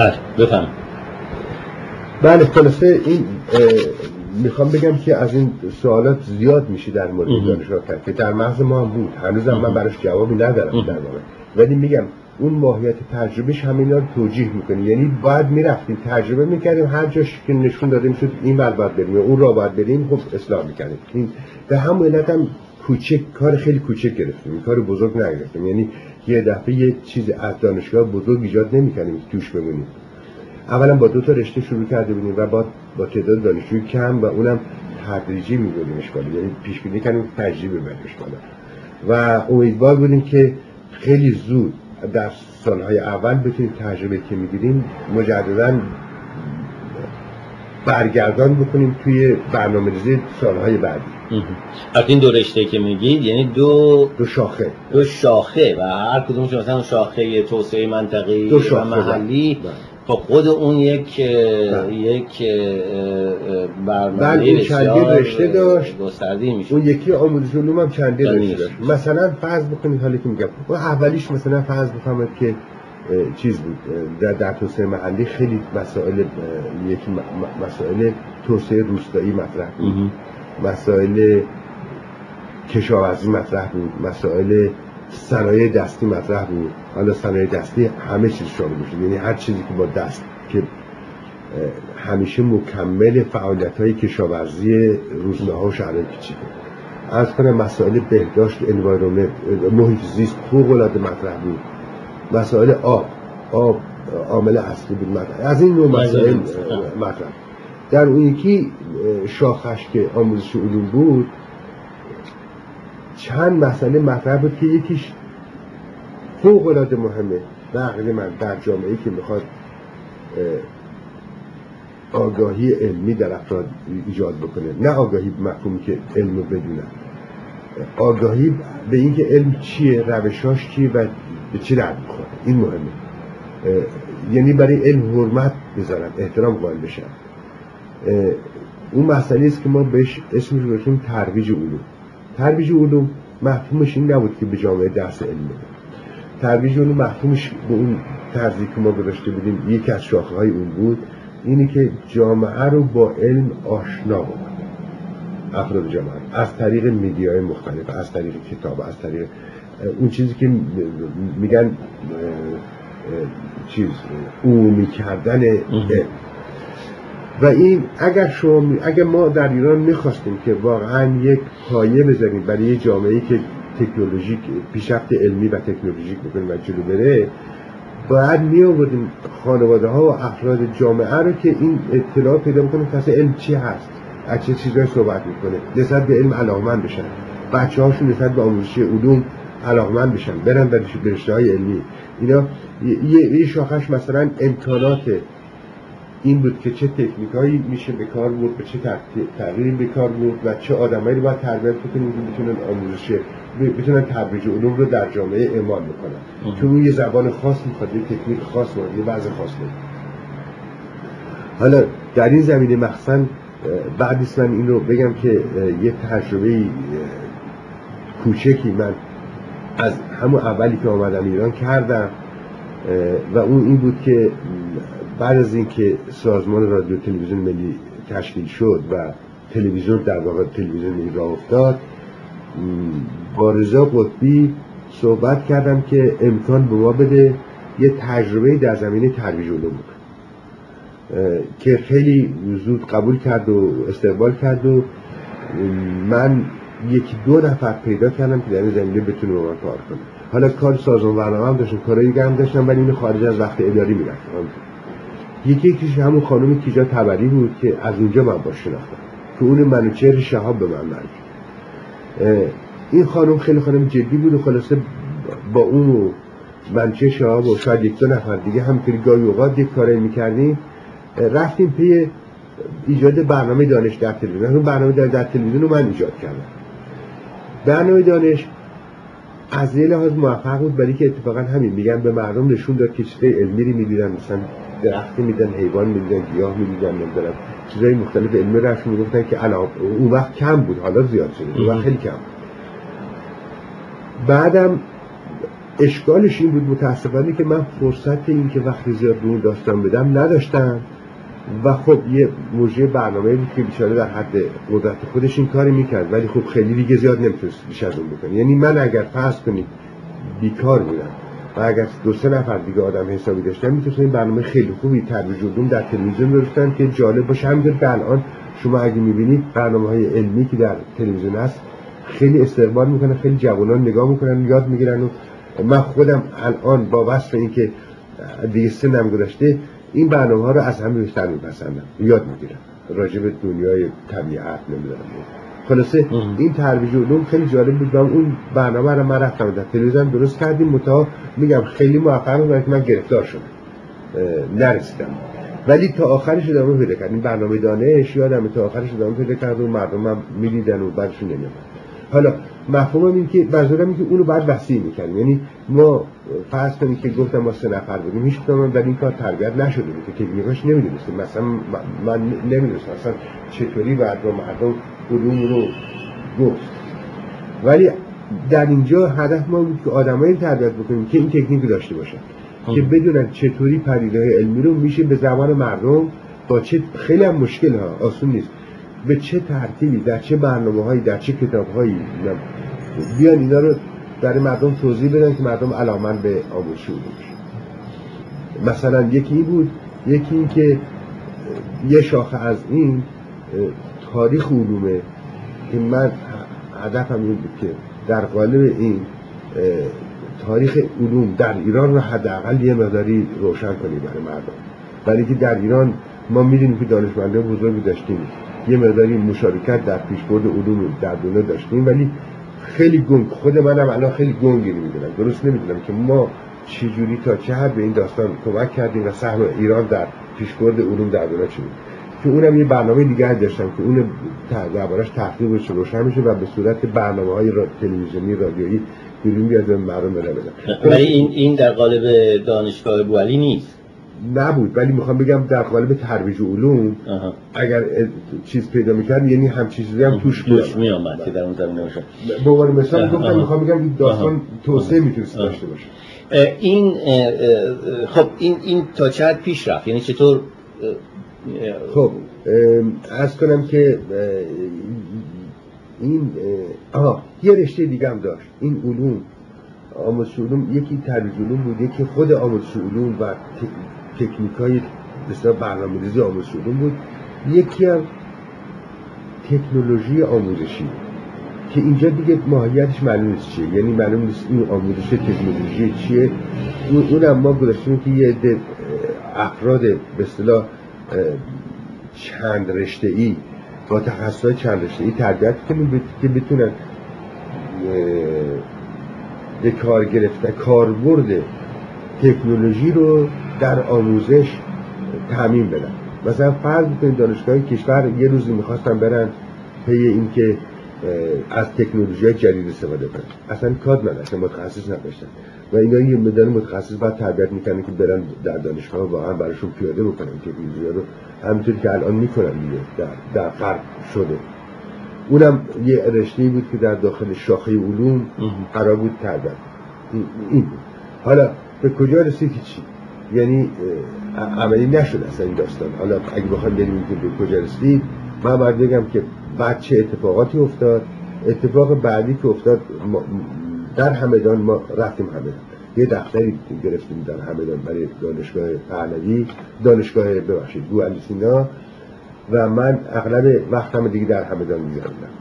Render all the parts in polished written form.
بله بفهم. بله خلاصه این میخوام بگم که از این سوالات زیاد میشه در مورد دانشگاه کرد که در مغز ما هم بود، هنوزم من براش جوابی ندارم در واقع، ولی میگم اون ماهیت تجربهش همینا رو توجیه میکنه. یعنی باید میرفتیم تجربه میکردیم، هر جاش که نشون داده میشد این ور باید بریم اون را باید بریم، خب اصلاح میکردیم. این به هم علت هم کوچک، کار خیلی کوچک گرفتیم، کار بزرگ نگرفتیم. یعنی یه دفعه یه چیز از دانشگاه بزرگ ایجاد نمیکنیم توش بمونیم. اولا با 2 تا رشته شروع کرده بودیم و با تعداد دانشجوی کم و اونم تدریجی می‌بردیمش بالا، یعنی پیش بینی کردیم تدریجی ببریمش بالا و امیدوار بودیم که خیلی زود در سالهای اول بتونیم تجربه که می‌گیریم مجدداً برگردان بکنیم توی برنامه‌ریزی سالهای بعدی. از این 2 رشته که میگید یعنی دو شاخه و هر کدومش مثلا شاخه توسعه منطقی و محلی، خب خود اون یک برنامه بسیار رشته داشت گسترده میشه. اون یکی آموزش علوم هم چندین رشته داشت. مثلا فرض بکنید حالی که میگم اون اولیش مثلا فرض بفهمید که چیز بود در توسعه محلی خیلی مسائل مسائل توسعه روستایی مطرح بود، مسائل کشاورزی مطرح بود، مسائل صنایع دستی مطرح بود. حالا صنایع دستی همه چیز شامل میشه، یعنی هر چیزی که با دست که همیشه مکمل فعالیت‌های کشاورزی روستاها و شهرهای کوچیک. از کنم مسائل بهداشت، انوایرمنت، محیط زیست فوق‌العاده مطرح بود. مسائل آب عامل اصلی بود مطرح. از این نوع مسائل مطرح. در اون یکی شاخش که آموزش علوم بود چند مسئله مطرح بود که یکیش فوق‌العاده مهمه نقل من در جامعه‌ای که میخواد آگاهی علمی در افراد ایجاد بکنه، نه آگاهی به مفهومی که علم رو بدونن، آگاهی به این که علم چیه، روشاش چیه و به چی درد میخوره. این مهمه. یعنی برای علم حرمت بذارن، احترام قائل بشن. اون مسئله است که ما بهش اسمش رو گذاشتیم ترویج علوم. ترویج علوم مفهومش این نبود که به جامعه درس علم بده. ترویج علوم مفهومش به اون طرزی که ما گذاشته بودیم یکی از شاخه‌های اون بود، اینی که جامعه رو با علم آشنا بکنه. افراد جامعه از طریق میدیاهای مختلف، از طریق کتاب، از طریق اون چیزی که میگن عمومی کردن علم. و این اگر ما در ایران میخواستیم که واقعا یک پایه بزنیم برای یه جامعه‌ای که تکنولوژیک پیشرفت علمی و تکنولوژیک بکنه و جلو بره، باید میآوردیم خانواده‌ها و افراد جامعه رو که این اطلاع پیدا بکنه که اصلا علم چی هست، از چه چیزایی صحبت میکنه، نسبت به علم علاقه‌مند بشن، بچه‌هاشون نسبت به آموزش علوم علاقه‌مند بشن، برن در رشته‌های علمی. اینا یه شاخش مثلا امکانات این بود که چه تکنیکایی میشه به کار برد، به چه تغییری به کار برد و چه آدمایی رو باید تربیت بکنیم که بتونن ترویج علوم رو در جامعه اعمال بکنن. چون اون یه زبان خاص میخواد، یه تکنیک خاص میخواد، یه وضع خاص میخواد. حالا در این زمینه مخصوصا بعدیست من این رو بگم که یه تجربه کوچکی من از همون اولی که آمدم ایران کردم و اون این بود که بعد از اینکه سازمان رادیو تلویزیون ملی تشکیل شد و تلویزیون در واقع تلویزیون ملی راه افتاد، با رضا قطبی صحبت کردم که امکان به ما بده یه تجربه در زمینه ترویج علوم که خیلی زود قبول کرد و استقبال کرد و من 1-2 نفر پیدا کردم که در این زمینه بتونه با من کار کنه. حالا کار سازمان برنامه هم داشتم، کارایی دیگه هم داشتم، ولی اینو خارج از وقت اداری می‌رفتم. یکیش همون خانم کیجا تبری بود که از اونجا من باش شناختم که اون منوچهر شهاب به من مرد. این خانم خیلی خانم جدی بود و خلاصه با اون و منوچهر شهاب و شاید 1-2 نفر دیگه همینطوری گاهی اوقات یک کاری می‌کردیم، رفتیم پی ایجاد برنامه دانش در تلویزیون. اون برنامه در تلویزیون رو من ایجاد کردم. برنامه دانش از یه لحاظ موفق بود، برای که اتفاقا همین میگن به مردم نشون داد که چیزای علمی رو می‌دیدن، مثلا درختی میدن، حیوان میدیدن، گیاه میدیدن، نمیدونم چیزای مختلف علمی رفت میگفتن که اون وقت کم بود، حالا زیاد شده، اون وقت خیلی کم. بعدم اشکالش این بود متاسفانه که من فرصت این که وقتی زیاد رو داستان بدم نداشتم و خب یه موجه برنامه بود که بیچاره در حد قدرت خودش این کاری میکرد، ولی خب خیلی دیگه زیاد نمیتونست بیش از اون بکنه. یعنی من اگر فرض کنید بیکار بودم و اگر 2-3 نفر دیگه آدم حسابی داشتم میتونستم این برنامه خیلی خوبی ترویج علوم در تلویزیون درستن که جالب باشه. همینطور که الان شما اگه میبینید برنامه‌های علمی که در تلویزیون هست خیلی استقبال میکنن، خیلی جوانان نگاه میکنن، یاد میگیرن. و من خودم الان با وصف این که دیگه سنم گذشته این برنامه‌ها رو از همه بیشتر میپسندم، یاد میگیرم راجع به دنیای طبیعت. نمیدونم خلاصه این ترویج علوم خیلی جالب بود و اون برنامه رو من رفتم در تلویزیون درست کردیم. متا میگم خیلی موفق بودم که من گرفتار شدم، نرسیدم، ولی تا آخرش ادامه پیدا کرد. این برنامه دانش یادم تا آخرش ادامه پیدا کرد و مردم هم می‌دیدن و بعدشون نمی‌آمد. حالا مفهومم این که منظورم این که اونو بعد وسیع می‌کنیم. یعنی ما فرض کنید که گفتم ما 3 نفر بودیم، هیچ کدوم در این کار تربیت نشده بود که تکنیکاش نمی‌دونستیم. مثلا من نمی‌دونستم اصلا چطوری بعد با مردم علوم رو گفت، ولی در اینجا هدف ما بود که آدمایی تربیت بکنیم که این تکنیک داشته باشن که بدونن چطوری پدیده‌های علمی رو میشه به زبان مردم با چه خیلی هم مشکل ها، آسون نیست، به چه ترتیبی، در چه برنامه‌هایی، در چه کتاب‌هایی بیان اینا رو برای مردم توضیح بدن که مردم علاقه‌مند به آموزش علوم بشن. مثلا یکی این بود، یکی این که یه شاخه از این تاریخ علومه که من هدفم این بود که در قالب این تاریخ علوم در ایران رو حداقل یه مقداری روشن کنیم برای مردم. برای که در ایران ما می‌دونیم که دانشمندان بزرگی داشتیم، یه مقداری مشارکت در پیشبرد علوم در دنیا داشتیم، ولی خیلی گنگ، خود منم الان خیلی گنگی می‌دونم، درست نمی‌دونم که ما چجوری تا چه حد به این داستان کمک کردیم و سهم ایران در پیشبرد علوم در دنیا چه بود. که اونم یه برنامه دیگه داشتم که اون دربارش تحقیق بشه، روشن بشه و به صورت برنامه‌های تلویزیونی رادیویی بیرون بیاد و مردم بدن. ولی این در قالب دانشگاه بوعلی نیست. نبود، ولی میخوام بگم در قالب ترویج علوم اگر چیز پیدا می‌کرد، یعنی هم چیزی هم توش میامد که در اون زمینه باشه. به عنوان مثال گفتم میخوام بگم این داستان توسعه میتونست داشته باشه. این خب این تا چه حد پیش رفت؟ یعنی چطور؟ خب عرض کنم که این یه رشته دیگه هم داشت. این علوم، آموزش علوم، یکی ترویج علوم بود، یکی خود آموزش علوم و تکنیکای بسیار برنامه‌ریزی آموزش علوم بود، یکی هم تکنولوژی آموزشی که اینجا دیگه ماهیتش معلوم نیست چیه، یعنی معلوم نیست این آموزش تکنولوژی چیه. اونم ما گذاشتیم که یه عده افراد به اصطلاح چند رشته‌ای با تخصصات چند رشته‌ای تربیت کنیم که بتونن به کار گرفتن کاربرد تکنولوژی رو در آموزش تامین بدن. مثلا فرض کنید دانشگاه کشور یه روزی می‌خواستن برن پی این که از تکنولوژی جدید استفاده کنن، اصلا کار نداشتن، متخصص نداشتن و اینا یه مدل متخصص بعد تربیت میکنن که برن در دانشگاه واقعا براشون پیاده بکنن تکنولوژی رو، همونطور که الان میکنن دیگه در غرب شده. اونم یه رشته‌ای بود که در داخل شاخه علوم قرار بود تربیت. این بود. حالا به کجا رسید چی؟ یعنی عملی نشد اصلا این داستان. حالا اگه بخوام بریم که به کجا رسید، من باید بگم که بعد چه اتفاقاتی افتاد. اتفاق بعدی که افتاد در همدان، ما رفتیم همدان، یه دفتری گرفتیم در همدان برای دانشگاه پهلوی، دانشگاه ببخشید بوعلی سینا، و من اغلب وقتم دیگه در همدان می‌گذروندم.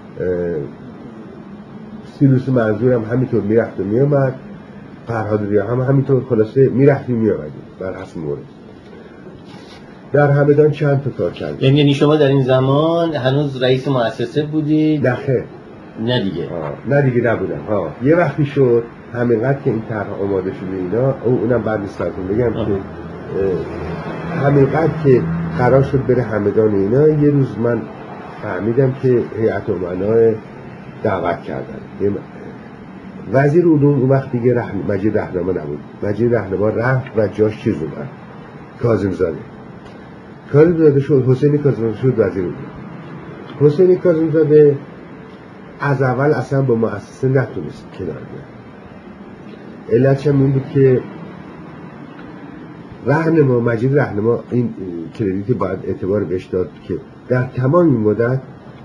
سیروس منظورم همینطور میرفت و میامد، فرهاد ریا هم همینطور، خلاصه میرفتیم میامدیم بر حسب مورد. در همدان چند تا کار کردیم. یعنی شما در این زمان هنوز رئیس مؤسسه بودید؟ نه خیر. نه دیگه. نه دیگه نبودم. یه وقتی شد همینقدر که این طرح آماده شده اینا، اونم بعد نیستم بگم که همینقدر که قرار شد بره همدان اینا، یه روز من فهمیدم که هیئت امنا دعوت کردن. وزیر علوم اون وقت دیگه مجید رهنما نبود. مجید رهنما رفت و جاش چیز اومد، کاظم زاده شد، حسین کاظم زاده شد وزیر علوم. حسین کاظم زاده از اول اصلا با مؤسسه نتونست کنار بیاد. علتش هم این بود که مجید رهنما این کردیت باید اعتبار بهش داد که در تمام این مدت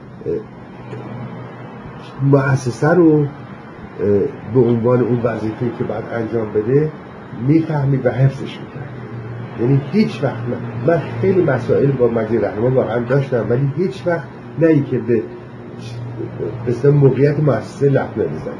مؤسسه رو به عنوان اون وظیفه‌ای که باید انجام بده میفهمید و حفظش میکرد. یعنی هیچ وقت من خیلی مسائل با مجید رهنما واقعا داشتم، ولی هیچ وقت نه ای که به موقعیت مؤسسه لطمه بزنم.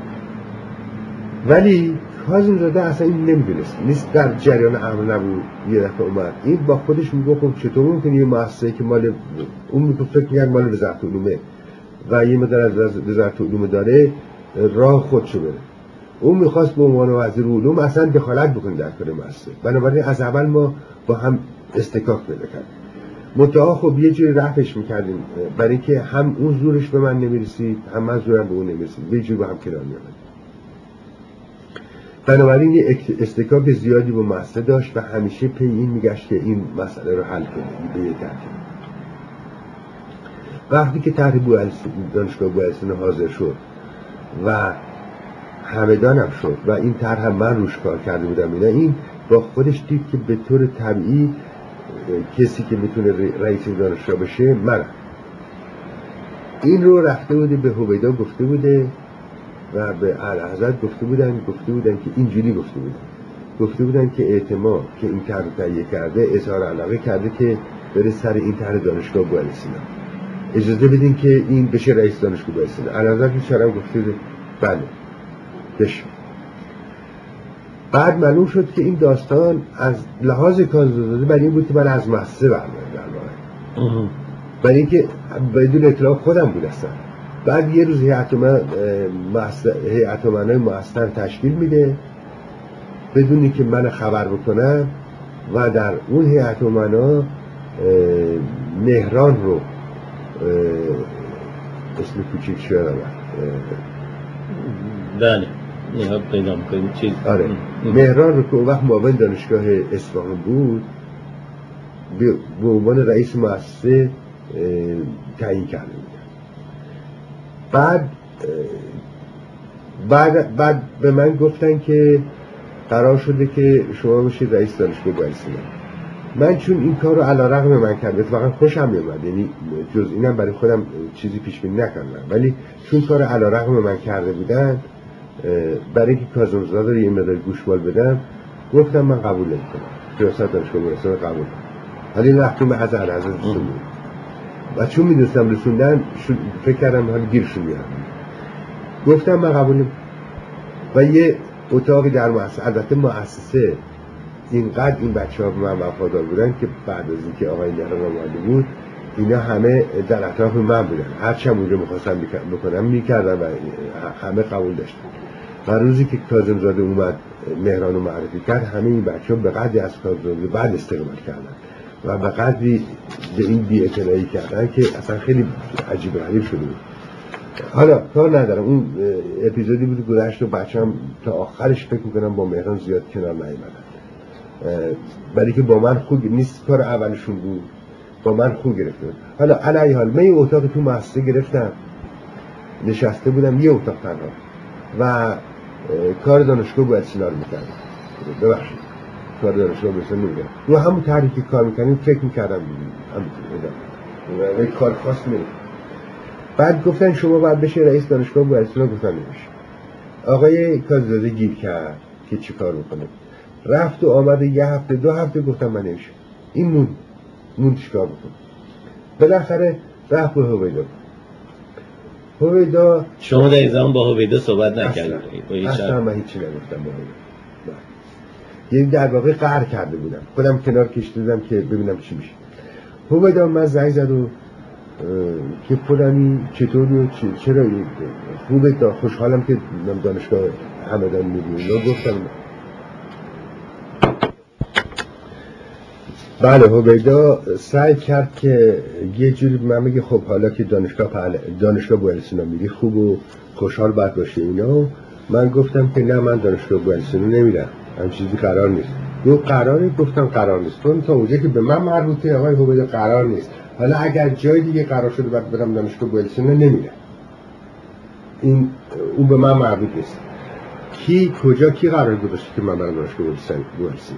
ولی کاظم‌زاده اصلا این نمیدونست، نیست در جریان امر نبود. یه دفعه اومد این با خودش میگه خب چطور ممکنه یه مؤسسه‌ای که مال اون فکر می‌کرد مال وزارت علومه و یه مقدار از وزارت علوم داره راه خودشو بره، اون میخواست به عنوان وزیر علوم اصلا دخالت بکنه در کار مؤسسه. بنابراین از اول ما با هم استکاک پیدا کردیم. منتها خب یه جوری رفعش میکردیم برای اینکه هم اون زورش به من نمیرسید هم من زورم به اون نمیرسید، یه جوری با هم کنار میآمدیم. بنابراین یه استکاک زیادی با مؤسسه داشت و همیشه پی این میگشت که این مسئله رو حل کنه به یه ترتیب. وقتی که طرح دانشگاه بوالسین حاضر شد و همدان هم شد و این طرح هم من روش کار کرده بودم، این با خودش دید که به طور طبیعی کسی که میتونه رئیس دانشگاه بشه منم. این رو رفته بوده به هویدا گفته بوده و به اعلیحضرت گفته بودن که اینجوری گفته بودن که اعتماد که این طرح تهیه کرده اظهار علاقه کرده که بره سر این طرح دانشگاه بوالسین، اجازه بدین که این بشه رئیس دانشگاه بوالسین. اعلیحضرت بیچاره گفته بود بله بشه. بعد معلوم شد که این داستان از لحاظ کاظم‌زاده برای این بود که من از مؤسسه برمیام در واقع، برای اینکه بدون اطلاع خودم بود اصلا. بعد یه روز هیئت امنای مؤسسه تشکیل میده بدونی که من خبر بکنم و در اون هیئت امنا مهران رو اسم کوچیک شده بله اینها پیدا میکنیم چیز. آره مهران رو که اون وقت معاون دانشگاه اصفهان بود به عنوان رئیس مؤسسه تعیین کرده بود. بعد به من گفتن که قرار شده که شما بشید رئیس دانشگاه بوالسین. من چون این کار رو علیرغم من کردم واقعا خوشم میومد، یعنی جز اینم برای خودم چیزی پیش بینی نکردم، ولی چون کار علیرغم من کرده بودن برای اینکه کاظم‌زاده رو یه مقدار گوشمال بدم گفتم من قبول نمی‌کنم ریاست دانشگاه بوالسین قبول کنم. ولی وقتی من از اعلیحضرت رسوندم و چون می‌دونستم رسوندن فکر کردم حالا گیرشون میارم، گفتم من قبول نمی‌کنم. و یه اتاقی در مؤسسه، البته مؤسسه اینقدر این بچه‌ها به من وفادار بودن که بعد از اینکه آقای مهران آمده بود اینا همه در اطراف من بودن، هر چه اونجا می‌خواستم بکنم می‌کردن و همه قبول داشتن. و روزی که کاظم‌زاده اومد مهران رو معرفی کرد همه این بچه‌ها به قدری از کاظم‌زاده بعد استقبال کردن و به قدری به این بی‌اعتنایی کردن که اصلا خیلی عجیب غریب شده بود. حالا کار ندارم، اون اپیزودی بود گذشت و بچه‌ام تا آخرش فکر می‌کنم با مهران زیاد کنار نیومدن، برای که با من خوب نیست، کار اولشون بود با من خوب گرفته. حالا علی حال من یه اتاق تو مؤسسه گرفتم نشسته بودم یه اتاق تنها و کار دانشگاه بوالسین رو می‌کردم. ببخشید کار دانشگاه بوالسین نمی‌کردم، رو همون طریقی که کار می‌کردیم فکر می‌کردم همین کار خاص نمی‌کنم. بعد گفتن شما باید بشه رئیس دانشگاه بوالسین، گفتم نمیشه. آقای کاظم‌زاده گیر کرد که چی کار بکنه، رفت و آمد یه هفته دو هفته گفتم من نمیشه. این مون چیکار بکنه. بالاخره رفت به هویدا. شما در این زمان با هویدا صحبت نکردید؟ اصلا من هیچی نگفتم با هویدا. یعنی در واقع قهر کرده بودم، خودم کنار کشیده بودم که ببینم چی میشه. هویدا من زنگ زد و که فلانی چطوری و چرا خوبه، تا خوشحالم که دانشگاه همدان می‌بینی. گفتم بله. هویدا سعی کرد که یه جوری من بگه خب حالا که دانشگاه بوالسین میری خوب و خوشحال باید باشه اینا. من گفتم که نه من دانشگاه بوالسین نمیرم، هم چیزی قرار نیست. قراره؟ گفتم قرار نیست، چون تا اونجا که به من مربوطه آقای هویدا قرار نیست. حالا اگر جای دیگه قرار شده بعد برم دانشگاه بوالسین نمیرم، اون به من مربوط نیست. کجا کی قرار گذاشته که من برم دانشگاه برسیم.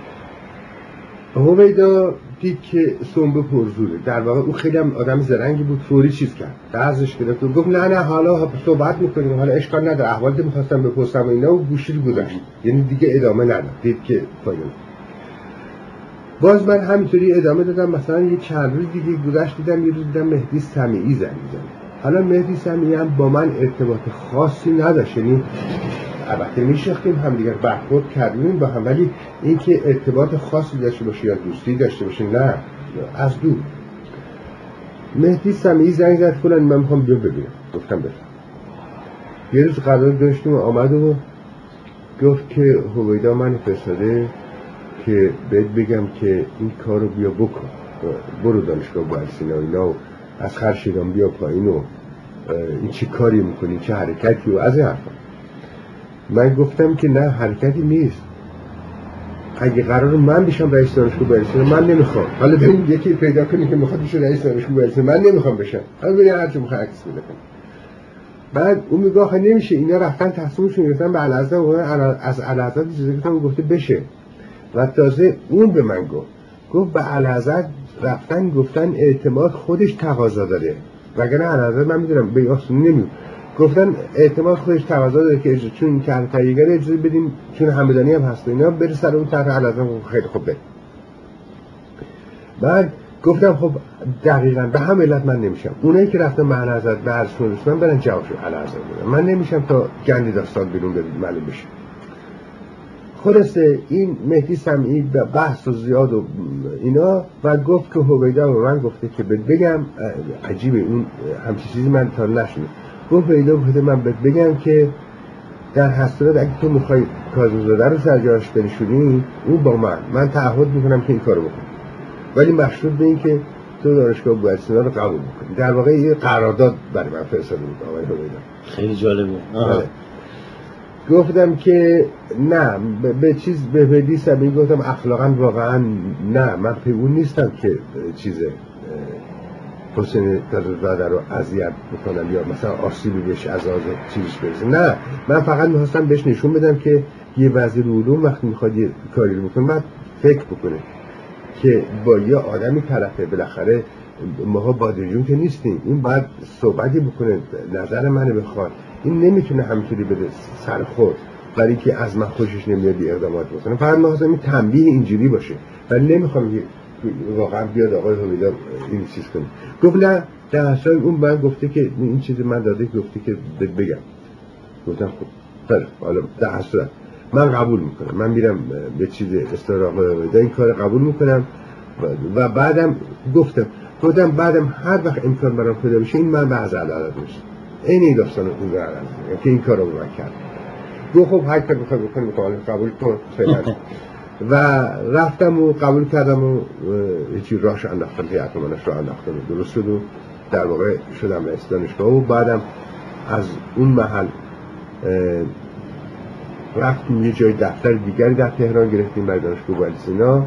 هویدا دید که سنبه پرزوره. در واقع او خیلی هم آدم زرنگی بود، فوری چیز کرد، دستش گرفت و گفت نه حالا صحبت میکنیم، حالا اشکال نداره، احوالی میخواستم بپرسم و اینا، و گوشی رو گذاشت، یعنی دیگه ادامه نداد. دید که فایده نداره. باز من همینطوری ادامه دادم. مثلا یه چند روز دیگه گذشت، دیدم یه روز دیدم مهدی سمیعی زنگ میزنه. حالا مهدی سمیعی هم با من ارتباط خاصی نداشت، یعنی البته میشناختیم هم دیگر، برخورد کردیم با هم، ولی اینکه ارتباط خاصی داشته باشه یا دوستی داشته باشه نه، از دور. مهدی سمیعی زنگ زد فلان من میخوام بیام ببینم. گفتم بفرم. یه روز قرار داشتیم و آمد و گفت که هویدا من فرستاده که بهت بگم که این کارو بیا بکن، برو دانشگاه بوالسینا اینا و از خرشیدان بیا پایین و این چه کاری میکنی، چه حرکتی و از این حرفا. من گفتم که نه حرکتی نیست، اگه قرار من بشم رئیس دانشگاه بوالسینا من نمیخوام، حالا ببین یکی پیدا کنی که میخواد بشه رئیس دانشگاه بوالسینا، من نمیخوام بشم، حالا ببین هر چی میخواد عکس بده. بعد اون میگه آخه نمیشه، اینا رفتن تصمیمشون گرفتن به اعلیحضرت و از اعلیحضرت اجازه گرفتن، گفته بشه. و تازه اون به من گفت به اعلیحضرت رفتن گفتن اعتماد خودش تقاضا داره، وگرنه اعلیحضرت من میدونم به آسونی نمیگم، گفتن اعتماد خودش تقاضا داره که چون این طرح تهیه‌گر اجازه بدین، چون همدانی هم هست اینا، بره سر اون طرح اعلیحضرت. خیلی خوب بده. بعد گفتم خب دقیقاً به هم علت من نمیشم، اونایی که رفتن به اعلیحضرت به عرضشون رسوندن برن جوابشو اعلیحضرت بدن، من نمیشم تا گندی داستان بیرون معلوم بشه. خلاصه این مهدی سمیعی به بحث و زیاد و اینا و گفت که هویدا به من گفته که بهت بگم، عجیبه اون همچین چیزی من تا نشنیدم. گفت هویدا گفته من بهت بگم که در حسرت اگه تو میخوای کاظم‌زاده رو سرجاش بنشونی، اون با من تعهد میکنم که این کارو بکنم، ولی مشروط به این که تو دانشگاه بوالسینا رو قبول بکنی. در واقع یه قرارداد برای من فرستاده بود آقای هویدا. خیلی جالبه. گفتم که نه به مهدی سمیعی گفتم اخلاقا واقعا نه، من پیگون نیستم که حسین کاظم‌زاده رو اذیت بکنم یا مثلا آسیبی بهش از چیزش برسه، نه، من فقط می‌خواستم بهش نشون بدم که یه وزیر علوم وقتی میخواد یه کاری رو بکنه باید فکر بکنه که با یه آدمی طرفه، بالاخره ماها بادرجون که نیستیم، این باید صحبتی بکنه، نظر منو بخواد، این نمیتونه همینطوری بده سر خود برای که از من خوشش نمیاد اقدامات بکنه. فقط می‌خواستم این تنبیه اینجوری باشه، ولی نمیخوام واقعا بیاد آقای هویدا این چیز کنه. گفت نه در اصل اون من گفته که این چیزی من داده گفته که بگم. گفتم خب خیلی حالا در اصل من قبول میکنم، من میرم به چیز استراق هویدا این کار قبول میکنم و بعدم گفتم بعدم هر وقت امکان برام پیدا بشه این من به از عدالت میشه این داستان اون رو که این کار رو من کرد. گفت خب هر کار بخوای بکنی قبول کن فعلا. و رفتم و قبول کردم و یکی راهش انداختم، هیئت امنش رو انداختم، درست شد و در واقع شدم رئیس دانشگاه. و بعدم از اون محل رفتیم یه جای دفتر دیگری در تهران گرفتیم برای دانشگاه بوالسینا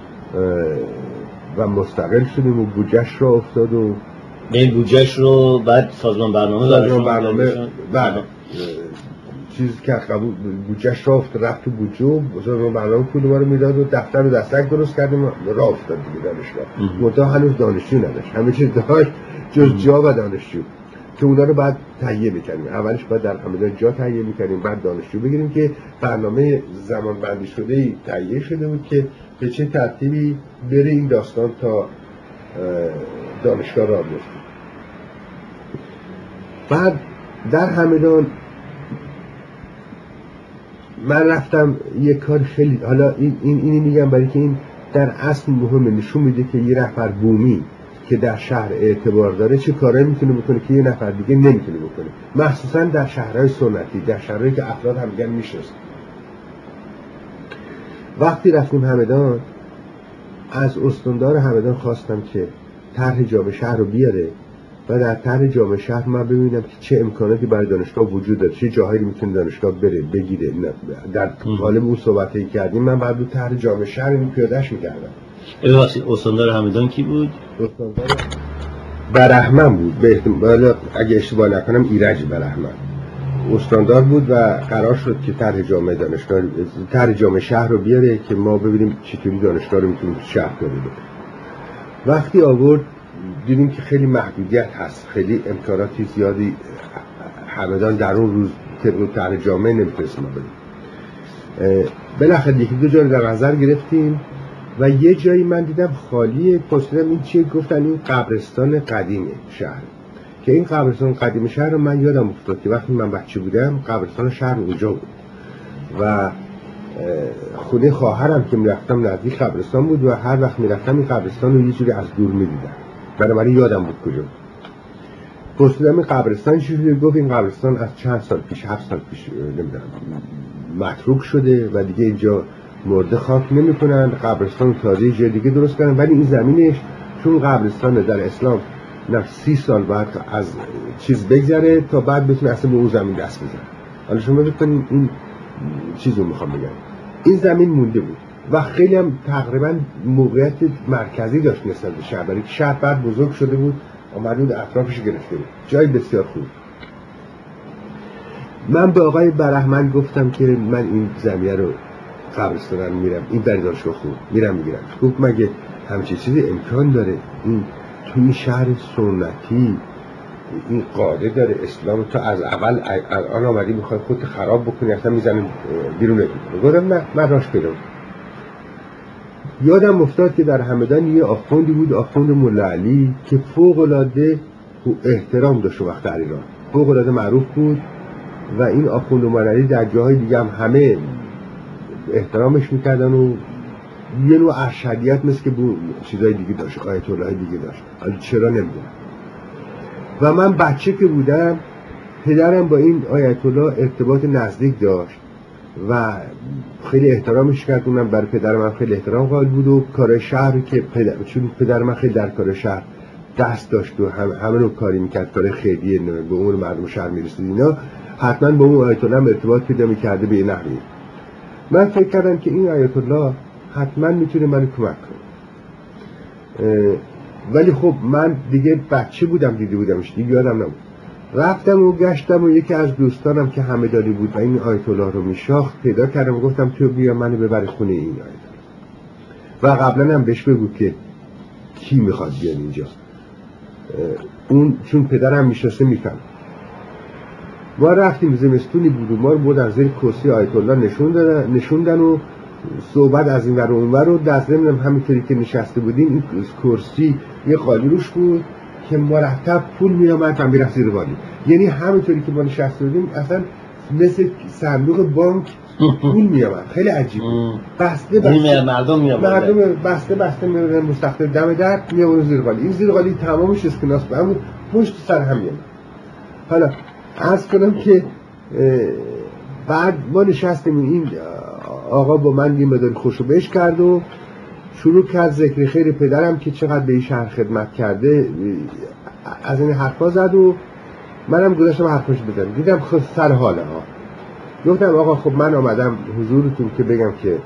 و مستقل شدیم و بودجه‌اش رو افتاد و این بودجه‌اش رو بعد سازمان برنامه بعد چیز که قبول بودجه‌اش راه افتاد، رفت تو بودجه و سازمان برنامه پول ما رو میداد و دفتر و دستک درست کردیم راه افتاد دیگه دانشگاه. منتها هنوز دانشجو نداشت، همه چیز داشت جز جا و دانشجو که اونا رو بعد تهیه می‌کردیم. اولش بعد در همه جا تهیه می‌کردیم، بعد دانشجو بگیریم که برنامه زمان بندی شده تهیه شده بود که به چه ترتیبی بره این داستان تا دانشگاه راه بیفته. بعد در همدان من رفتم یه کار خیلی، حالا اینی میگم برای که این در اصل مهمه، نشون میده که یه نفر بومی که در شهر اعتبار داره چه کارایی میتونه بکنه که یه نفر دیگه نمیتونه بکنه، مخصوصا در شهرهای سنتی، در شهرهایی که افراد هم دیگر میشناسن. وقتی رفتیم همدان از استاندار همدان خواستم که طرح جامعه شهر رو بیاره و در طرح جامعه شهر من ببینم که چه امکاناتی برای دانشگاه وجود داره، چه جاهایی میتونه دانشگاه بره بگیره. در قالب اون صحبتی کردیم من بعد اون طرح جامعه شهر رو پیاده‌اش می‌کردم. استاندار همدان کی بود؟ برهمن بود، به احتمال اگه اشتباه نکنم ایرج برهمن. استاندار بود و قرار شد که طرح جامعه شهر رو بیاره که ما ببینیم چطوری دانشگاه رو میتونیم شهر کنیم. وقتی آورد دیدیم که خیلی محدودیت هست، خیلی امکاناتی زیادی همدان در اون روز طبق طرح جامعه نمیتونستیم بدیم. بالاخره یکی دو جا رو در نظر گرفتیم و یه جایی من دیدم خالیه، پرسیدم این چیه؟ گفتن این قبرستان قدیم شهر. که این قبرستان قدیم شهر رو من یادم افتاد که وقتی من بچه بودم قبرستان شهر اونجا بود و خونه خواهرم که میرفتم نزدیک قبرستان بود و هر وقت میرفتم این قبرستان رو یه جوری از دور میدیدم، بنابراین یادم بود کجا. پرسیدم این قبرستان چجوریه؟ گفت این قبرستان از چند سال پیش، 7 سال پیش نمیدونم متروک شده و دیگه اینجا مرده خاک نمیکنن، قبرستان تازه جای دیگه درست کردن، ولی این زمینش چون قبرستان در اسلام نه 30 سال بعد از چیز بگذره تا بعد بتونه اصلا به اون زمین دست بزنه. حالا شما ببینید این چیزو میخوام بگم، این زمین مونده بود و خیلی هم تقریبا موقعیت مرکزی داشت نسبت به شهر، برای که شهر بعد بزرگ شده بود، اومده بود اطرافش گرفته بود، جای بسیار خوب. من به آقای برهمن گفتم که من این زمینه رو قبرستان میرم، این برداشت خوب میرم میگیرم. گفت مگه همچین چیزی امکان داره؟ این تو این شهر سنتی این قاعده داره اسلام، تو از اول الان آمدی میخوای خودت خراب بکنی، اصلا میزنیم بیرون نمیکنی. گفتم نه، من راش پیدا. یادم افتاد که در همدان یه آخوندی بود، آخوند مولا علی، که فوق العاده احترام داشت وقت در ایران، فوق العاده معروف بود و این آخوند مولا علی در جاهای دیگه هم همه احترامش میکردن و یه نوع ارشدیت مثل که بود چیزای دیگه داشت، آیت الله دیگه داشت، حالا چرا نمیدونم. و من بچه که بودم پدرم با این آیت الله ارتباط نزدیک داشت و خیلی احترامش کرد، اونم برای پدر من خیلی احترام قائل بود و کار شهر که چون پدر من خیلی در کار شهر دست داشت و همه رو کاری میکرد، کار خیریه به اون مردم شهر میرسید اینا، حتما با اون آیت الله ارتباط پیدا میکرده به نحوی. من فکر کردم که این آیت الله حتما میتونه منو کمک کنه، ولی خب من دیگه بچه بودم، دیده بودمش دیگه، یادم نبود. رفتم و گشتم و یکی از دوستانم که همدانی بود و این آیت الله رو میشاخت پیدا کردم و گفتم تو بیا منو ببر خونه این آیت الله. و قبلا هم بهش بگو که کی میخواد بیاد اینجا، اون چون پدرم میشناسه میفهم. ما رفتیم، زمستونی بود و ما رو بردن زیر کرسی آیت الله نشوندن و صحبت از این ور و اون ور رو در ضمن همینطوری که نشسته بودیم این کرسی یه قالی روش بود که مرتب پول میامد و میرفت زیر قالی، یعنی همینطوری که ما نشسته بودیم اصلا مثل صندوق بانک پول میامد، خیلی عجیب بود. بسته مردم بسته میامدن مستقل دم در میامدن زیر قالی، این زیر قالی تمامش اسکناس بود، پشت سر هم میامد. حالا عرض کنم که بعد ما نشستیم، این آقا با من یه مداری خوشو بهش کرد و شروع کرد ذکر خیر پدرم که چقدر به این شهر خدمت کرده، از این حرفا زد و منم گذاشتم حرفش بزنم. دیدم خود سر حاله ها، گفتم آقا خب من آمدم حضورتون که بگم که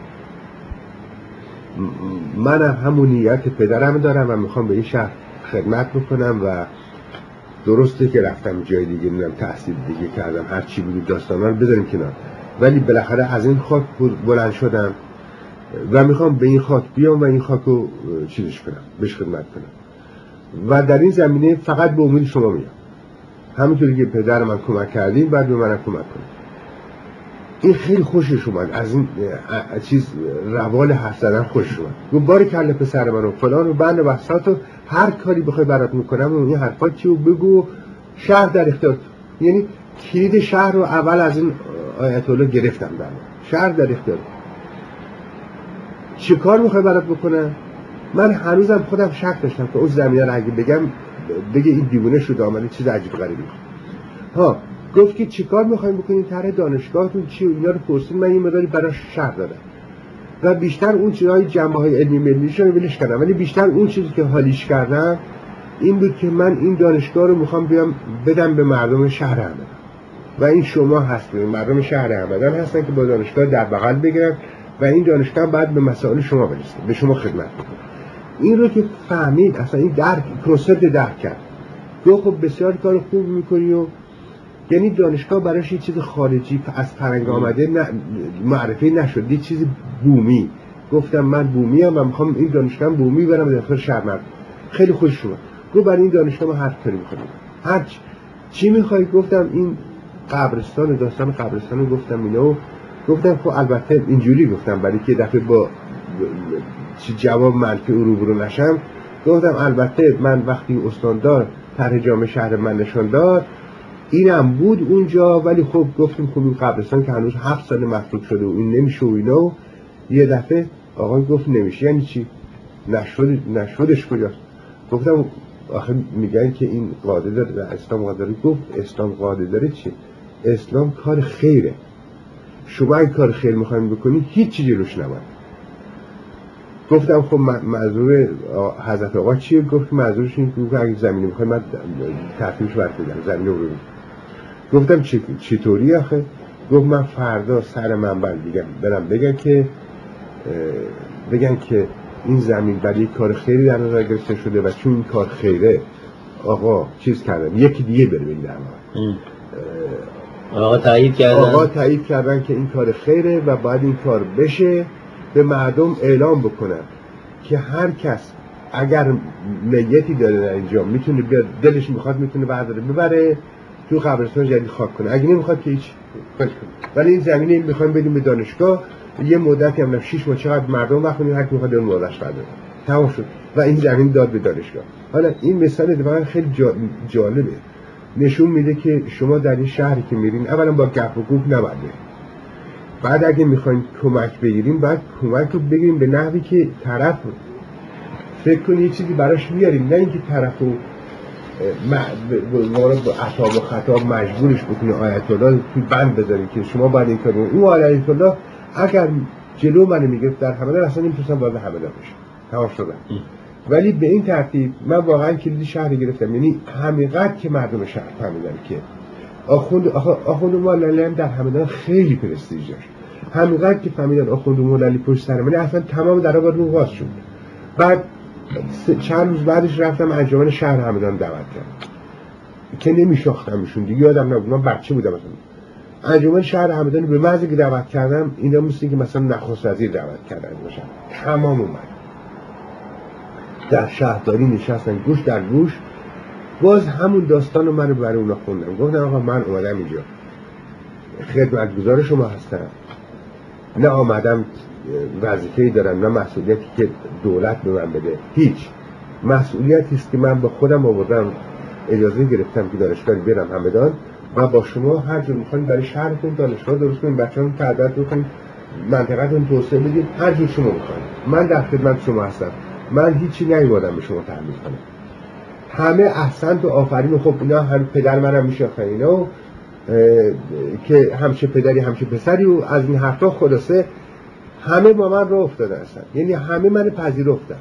منم همون نیت پدرم دارم و میخوام به این شهر خدمت بکنم و درسته که رفتم جای دیگه، نمیدونم تحصیل دیگه کردم، هر چی بود داستانا رو بذاریم کنار، ولی بالاخره از این خاک بلند شدم و میخوام به این خاک بیام و این خاک رو چیزش کنم، بهش خدمت کنم و در این زمینه فقط به امید شما میام، همونطوری که پدر من کمک کردین بعد به منم کمک کنید. این خیلی خوشش اومد، از این چیز روال حرف زدن خوشش اومد. گفت باریکلا پسر من و فلان و بند و بساط و هر کاری بخوای برات میکنم و این حرفا چیو بگو، شهر در اختیار تو. یعنی کلید شهر رو اول از این آیت الله گرفتم، در شهر در اختیار. چه کار میخوای برات بکنم؟ من هنوزم خودم شک داشتم که اون زمینه رو اگه بگم بگه این دیوونه شده آمده چیز عجیب غریبی. ها گفت که چیکار میخواین بکنین، طرح دانشگاهتون چی؟ اینا رو پرسید، من این مقداری براش شرح دادم و بیشتر اون چیزهای جنبه‌های علمی ملیش رو ولش کردم، ولی بیشتر اون چیزی که حالیش کردم این بود که من این دانشگاه رو میخوام بیام بدم به مردم شهر همدان و این شما هستید، مردم شهر همدان هستن که با دانشگاه در بغل بگیرن و این دانشگاه بعد به مسائل شما برسه، به شما خدمت بکنه. این رو که فهمید، اصلا این درک کنسپت درک کرد، گفت خب بسیار کار خوب میکنی و یعنی دانشگاه براش یه چیز خارجی از فرنگ آمده معرفی نشد، یه چیز بومی. گفتم من بومی ام و میخوام این دانشگاه بومی برم داخل شهر. خیلی خوش اومد. گفت برای این دانشگاه ما هر کاری می‌خوایم. هر چی می‌خوای؟ گفتم این قبرستان، داستان قبرستان رو گفتم اینو. گفتم خب البته اینجوری گفتم برای که دفعه با چی جواب منفی روبرو نشم. گفتم البته من وقتی استاندار طرح جامعه شهر من نشون داد اینم بود اونجا، ولی خب گفتیم خب این قبرستان که هنوز 7 سال مفروض شده و این نمیشه و اینا. یه دفعه آقا گفت نمیشه. یعنی چی؟ نشودش کجاست؟ گفتم آخه میگن که این قاعده داره، اسلام قاعده داره. گفت اسلام قاعده داره چی؟ اسلام کار خیره. شما این کار خیر میخواین بکنی هیچ چیزی روش نباید. گفتم خب منظور حضرت آقا چیه؟ گفت منظورش این که اگه زمینی میخوای من ترتیبش برمی‌دارم زمین رو. گفتم چطوری آخه؟ گفت من فردا سر منبر برم بگن که این زمین برای کار خیری در نظر گرفته شده و چون این کار خیره آقا چیز کردن، یکی دیگه بره بگید آقا تایید کردن که این کار خیره و باید این کار بشه، به مردم اعلام بکنن که هر کس اگر میتی داره در اینجا میتونه بیاد، دلش میخواد میتونه برداره ببره تو قبرستان جدید خاک کنه، اگه نمیخواد که هیچ کنه. ولی این زمینه میخوایم بدیم به دانشگاه، یه مدتی هم 6 ماه چقدر مردم وقت هر کی میخواد اون مدتش برداره، تمام شد و این زمین داد به دانشگاه. حالا این مثال واقعا خیلی جالبه، نشون میده که شما در این شهری که میرین اولا با گپ و گفت نباید، بعد اگه میخواین کمک بگیریم باید کمک رو بگیریم به نحوی که طرف فکر کنی یه چیزی براش بیاریم، نه اینکه طرفو با عطا و خطا مجبورش بکنه آیت الله تو بند بذاریم که شما باید این کار کنید. اون آیت الله اگر جلو منو میگرفت در همدان اصلا نمیتونستم وارد همدان بشم، تمام شدم. ولی به این ترتیب من واقعا کلید شهر گرفتم، یعنی همینقدر که مردم شهر فهمیدن که آخوند مولالی در همدان خیلی پرستیژ داشت، همینقدر که فهمیدن آخوند مولالی پشت سر منه اصلا تمام درا رو باز شد. بعد چند روز بعدش رفتم انجمن شهر همدان دعوت کردم که نمیشناختمشون دیگه، یادم نبود، من بچه بودم. مثلا انجمن شهر همدان به محض که دعوت کردم اینا مثل که مثلا نخست وزیر دعوت کردن باشن، تمام اومد در شهرداری نشستن گوش در گوش. باز همون داستان رو من برای اونا خوندم. گفتم آقا من اومدم اینجا خدمتگزار شما هستم، نه آمدم وظیفه‌ای دارم، نه مسئولیتی که دولت به من بده، هیچ مسئولیتی است که من با خودم آوردم، اجازه گرفتم که دانشگاه برم همدان و با شما هر جور می‌خواید برای شهرتون دانشگاه درست کنید، بچه‌هاتون تعداد بکنید، منطقه‌تون توسعه بدید، هر جور شما می‌خواید. من در خدمت شما هستم، من هیچی نمی‌وادم به شما تحمیل کنم. همه احسنت و آفرین. خب اینا هم پدر منم میشناختن اینا که همچه پدری همچه پسری و از این حرفا خلاصه همه با من راه افتاده هستن، یعنی همه من پذیرفتن.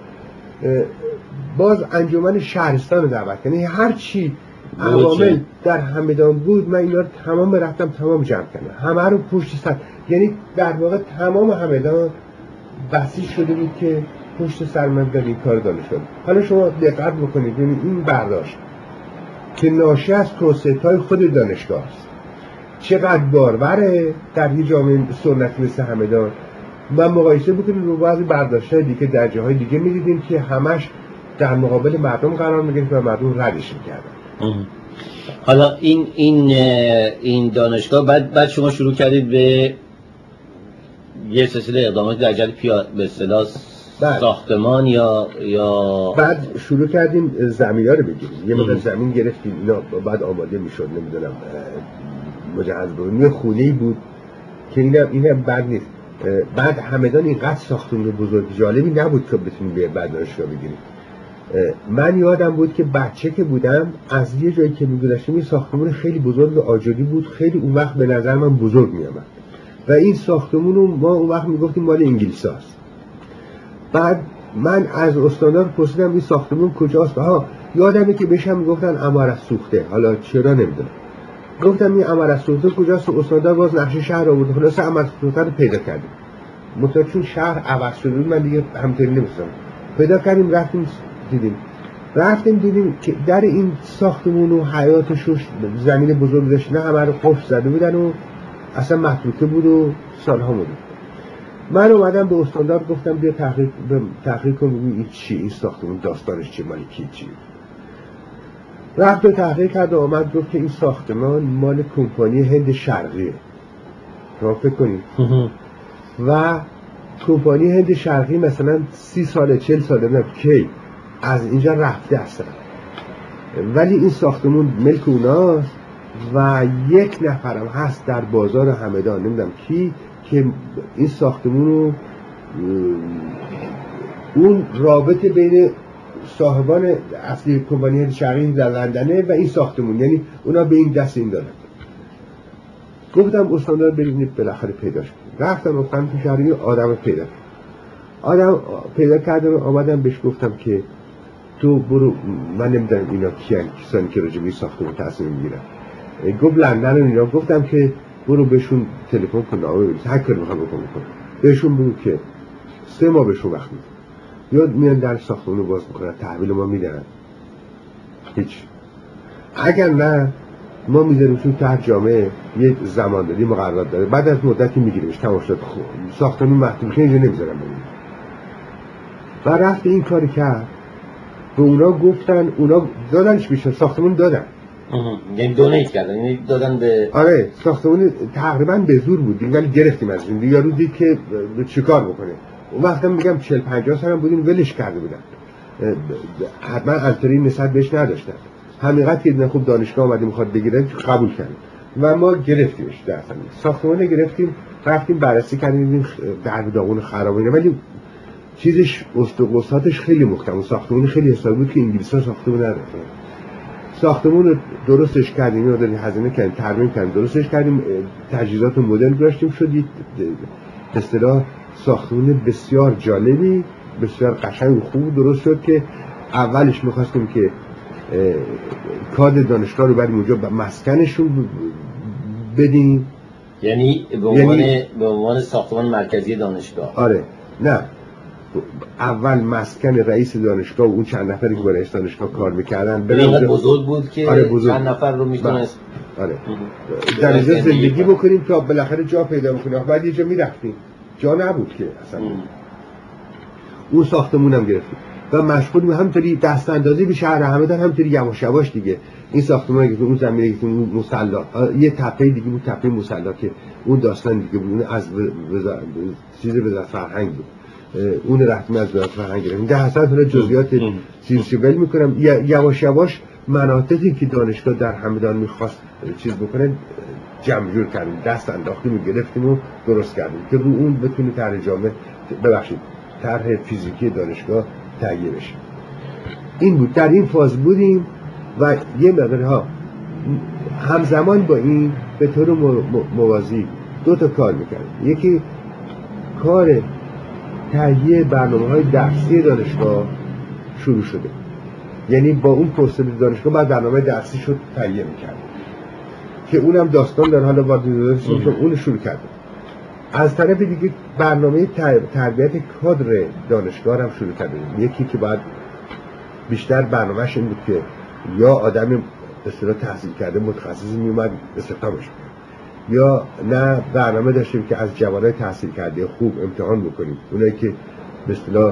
باز انجمن شهرستان رو دعوت کردن، یعنی هر چی عوامل در همدان بود من اینا رو تمام رفتم تمام جمع کردم، همه رو پشت سر، یعنی در واقع تمام همدان بسیج شده بود که پشت سر من در این کار دانشگاه. حالا شما دقت بکنید ببینید این برداشت که ناشی از توسعه‌های خود دانشگاه است چقدر باروره در یه جامعه سنتی مثل همدان. من مقایسه بکنید رو بعضی برداشت‌های دیگه در جاهای دیگه می‌دیدیم که همش در مقابل مردم قرار می‌گرفت و مردم ردش می‌کردن. حالا این دانشگاه بعد شما شروع کردید به یه سلسله اقدامات در جهت به اصطلاح ساختمان یا بعد شروع کردیم زمین‌ها رو بگیریم، یه مقدار زمین گرفتیم، اینا بعد آماده میشد، نمیدونم مجهز بود، یه خونه‌ای بود که اینم بد نیست. بعد همدان اینقدر ساختمون بزرگ جالبی نبود که بتونیم بعد دانشگاه بگیریم. من یادم بود که بچه که بودم از یه جایی که می‌گذشتیم این ساختمون خیلی بزرگ و آجری بود، خیلی اون وقت به نظر من بزرگ می‌آمد و این ساختمون رو ما اون وقت میگفتیم مال انگلیساست. بعد من از استاندار پرسیدم این ساختمون کجاست؟ یادمه که بهشم میگفتن عمارت سوخته، حالا چرا نمیدونم. گفتم این عمارت سوخته کجاست؟ استاندار باز نقشه شهر آورد، خلاص عمارت سوخته رو پیدا کردیم. چون شهر عوض شده بود من دیگه همینطوری نمی‌تونم پیدا کردیم، رفتیم دیدیم رفتیم دیدیم که در این ساختمون و حیاتش و زمین بزرگ داشتن همه رو قفل زده بودن و اصلا متروکه بود و سالها مونده. من اومدم به استاندار گفتم بیا تحقیق کن ببین این چی، این ساختمون داستانش چیه، مال کی چیه. رفت و تحقیق کرد و آمد گفت که این ساختمان مال کمپانی هند شرقیه. شما فکر کنید و کمپانی هند شرقی مثلا 30 ساله 40 ساله نه کی از اینجا رفته اصلا، ولی این ساختمون ملک اوناست و یک نفرم هست در بازار همدان نمیدونم کی که این ساختمون رو اون رابطه بین صاحبان اصلی کمپانی هند شرقی در لندنه و این ساختمون، یعنی اونا به این دست این دارن. گفتم استاندار برید بالاخره پیداش کنید. رفتم افتادم تو شهر آدم پیدا کردم و آمدم بهش گفتم که تو برو، من نمیدونم اینا کیان کسانی که راجع به این ساختمون تصمیم میگیرن. گفت لندن و اینا. گفتم که برو بهشون تلفن کن نامه بنویس، هر کاری میخوام بکنم بهشون بگو که 3 ماه بهشون وقت میدم، یا میان در ساختمون رو باز میکنن تحویل ما میدن، هیچ. اگر نه ما میذاریم تو طرح جامعه یه زمانداری مقرر داره، بعد از مدتی میگیریمش تمام شد، ساختمون محدود میشه اینجا نمیذارم ببینیم. و رفت این کاری کرد به اونا گفتن، اونا دادنش میشه ساختمون دادن، یعنی دونیت کردن، یعنی دادن به آره ساختمون تقریبا به زور بود ولی گرفتیم از این یارو دید که چیکار بکنه. اون وقتا میگم 40-50 سالم بودیم ولش کرده بودن، حتما التری نسبت بهش نداشتن، همینقدر که دیدن خوب دانشگاه اومده میخواد بگیره قبول کردیم و ما گرفتیمش. در اصل ساختمان گرفتیم، رفتیم بررسی کردیم در داغون خرابه، ولی چیزش استقوساتش خیلی محکم، ساختمون خیلی حسابی بود که انگلیس‌ها ساختمون نداشتن. ساختمون رو درستش کردیم، یاد هزینه کردیم، ترمیم کردیم، درستش کردیم، تجهیزات مدرن گذاشتیم، شدید به اصطلاح ساختمون بسیار جالبی، بسیار قشنگ و خوب درست شد که اولش می‌خواستیم که کادر دانشگاه رو بریم اونجا مسکنشون بدیم، یعنی به عنوان ساختمان مرکزی دانشگاه. آره نه، اول مسکن رئیس دانشگاه و اون چند نفری که با رئیس دانشگاه کار میکردن اینقدر بزرگ بود که آره بزرگ. چند نفر رو میتونست آره در اینجا زندگی بکنیم تا بالاخره جا پیدا بکنیم. بعد یه جا میرفتیم جا نبود که اصلا اون ساختمون هم گرفتیم و مشغول همینطوری دست اندازی به شهر همدان، همینطوری یواش یواش دیگه این ساختمان که اون زمینه که اون مصلا یه تپه دیگه بود، تپه مصلا که اون داستان دیگه بود، اون از چیز وزارت فرهنگ بود، اون رفتیم از وزارت فرهنگ گرفتیم. ده اصلا حالا جزئیات چیزی ول میکنم. یواش یواش مناطقی که دانشگاه در همدان میخواست چیز بکنه جمع جور کردیم، دست انداختیم و گرفتیم و درست کردیم که رو اون بتونه طرح جامع طرح فیزیکی دانشگاه تهیه بشه. این بود، در این فاز بودیم و یه مقدارها همزمان با این به طور موازی 2 تا کار میکردیم. یکی کار تهیه برنامه‌های درسی دانشگاه شروع شده، یعنی با اون پروسه دانشگاه بعد برنامه درسی شد تهیه میکردیم که اونم داستان در حال وارد شد، اون شروع کردیم. از طرف دیگه برنامه تربیت کادر دانشگاه هم شروع کردیم. یکی که بعد بیشتر برنامه‌اش این بود که یا آدم به اصطلاح تحصیل کرده متخصص میومد استخدامش، یا نه برنامه داشتیم که از جوانای تحصیل کرده خوب امتحان بکنیم، اونایی که به اصطلاح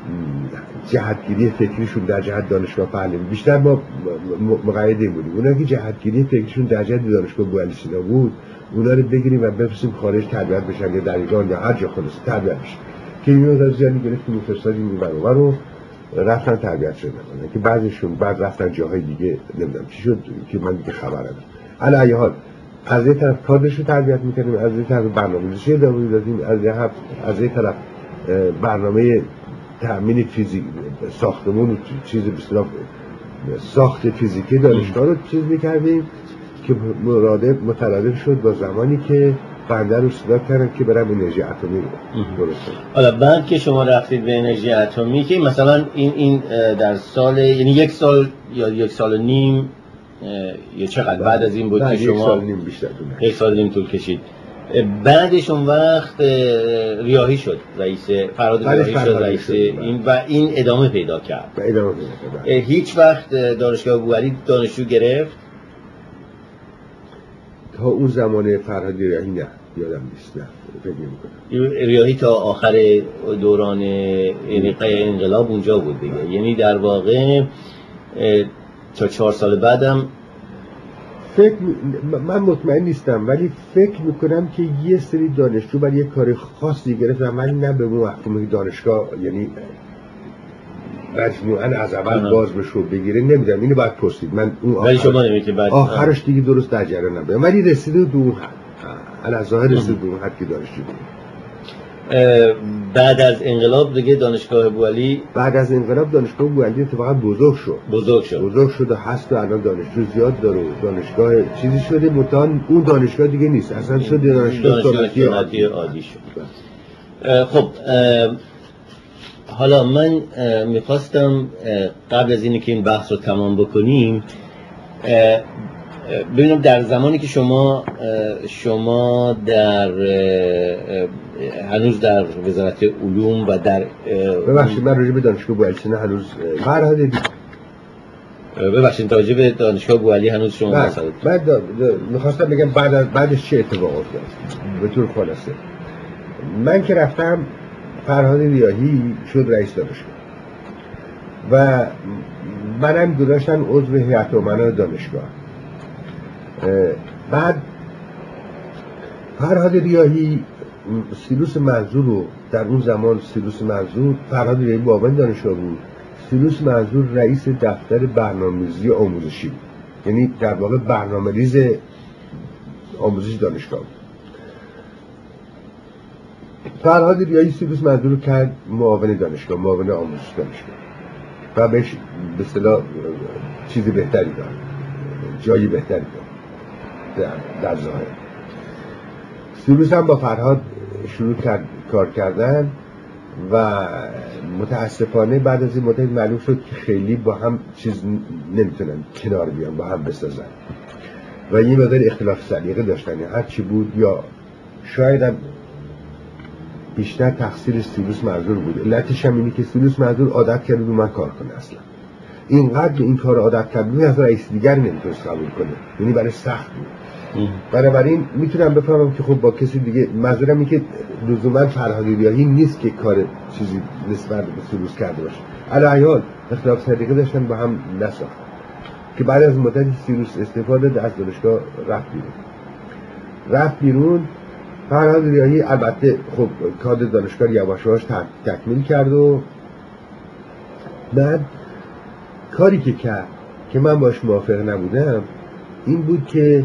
جهتگیری فکریشون در جهت دانشگاه فعاله. بیشتر ما مقید این بودیم اونایی که جهتگیری فکریشون در جهت دانشگاه بوئلسینا بود اونا رو بگیریم و بفرستیم خارج تربیت بشن، یا در ایران یا هر جا خلاص تربیت بشن. که این رو زیادی گرفتیم فرستادیم این برنامه رو رفتن تربیت شدن که بعضیشون بعد رفتن جاهای دیگه، نمیدونم چی شد که من دیگه خبر ندارم. علی ای حال از یه طرف کادرش رو تربیت میکنیم، از یه طرف برنامه‌ریزی ادامه دادیم، از یه طرف برنامه تأمین فیزیک ساختمون و چیز به اصطلاح ساخت فیزیکی دانشگاه رو چیز میکردیم که مترادف شد با زمانی که بنده رو صدا کردن که برم انرژی اتمی رو درسته. حالا بعد که شما رفتید به انرژی اتمی که مثلا این در سال، یعنی 1 سال یا 1 سال و نیم یا چقدر بعد از این بود که شما 1 سال و نیم بیشتر 1 سال و نیم طول کشید بعدش اون وقت ریاحی شد رئیس، فرهاد ریاحی شد رئیس این و این ادامه پیدا کرد. هیچ وقت دانشگاه ابوعلی دانشجو گرفت؟ تا اون زمان فرهاد ریاحی نه، یادم نیست، نه فکر نمی‌کنم. ریاحی تا آخر دوران یعنی انقلاب اونجا بود دیگه، یعنی در واقع تا 4 سال بعدم من مطمئن نیستم، ولی فکر میکنم که یه سری دانشجو برای یه کار خاصی گرفتن، ولی نه به مفهوم دانشگاه، یعنی مجموعاً از اول باز بشه بگیره، نمیدونم، اینو باید پرسید. من اون ولی شما نمیگید بعد آخرش دیگه درست در جریان نبودم، ولی رسیده به اون حد، الظاهر رسیده به اون حد که دانشجو بود. بعد از انقلاب دیگه دانشگاه ابوعلی، بعد از انقلاب دانشگاه ابوعلی اتفاقا بزرگ شد و هست و الان دانشجو زیاد داره، دانشگاه چیزی شده، متان اون دانشگاه دیگه نیست، اصلا شده دانشگاه سنتی عادی شد. خب حالا من میخواستم قبل از اینکه که این بحث رو تمام بکنیم ببینم در زمانی که شما در هنوز در وزارت علوم و در ببخشید من راجع به دانشگاه ابوعلی هنوز ببخشید راجع به دانشگاه ابوعلی هنوز شما بعد میخواستم بگم بعدش چه اتفاق افتاد به طور خلاصه. من که رفتم فرهاد ریاحی شد رئیس دانشگاه و منم گذاشتن عضو هیئت امنا دانشگاه. بعد فرهاد ریاحی سیروس منظور رو در اون زمان فرهاد ریاحی معاون دانشگاه بود، سیروس منظور رئیس دفتر برنامه‌ریزی آموزشی بود، یعنی در واقع برنامه‌ریز آموزش دانشگاه بود. فرهاد ریاحی سیروس منظور رو کرد معاون دانشگاه، معاون آموزش دانشگاه و بهش به اصطلاح چیز بهتری داد، جایی بهتری داد در ظاهر. سیروس هم با فرهاد شروع کرد کار کردن و متاسفانه بعد از این مدت معلوم شد که خیلی با هم چیز نمیتونن کنار بیان، با هم بسازن و یه مقدار اختلاف سلیقه داشتن، هر چی بود، یا شاید هم بیشتر تقصیر سیروس منظور بود. علتش هم اینه که سیروس منظور عادت کرد رو من کار کنه، اصلا اینقدر به این کار عادت کرد از رئیس دیگر نمیتونست قبول کنه، یعنی برای سخت بود. بنابراین میتونم بفهمم که خب با کسی دیگه، منظورم اینه که لزوما فرهاد ریاحی نیست که کار چیزی نسبت به سیروس کرده باشه، علی حال اختلاف سلیقه داشتن، با هم نساختن که بعد از مدت سیروس استفاده داد، از دانشگاه رفت بیرون. فرهاد ریاحی البته خب کادر دانشگاه یواش یواش تکمیل کرد و بعد کاری که کرد که من باش موافق نبودم این بود که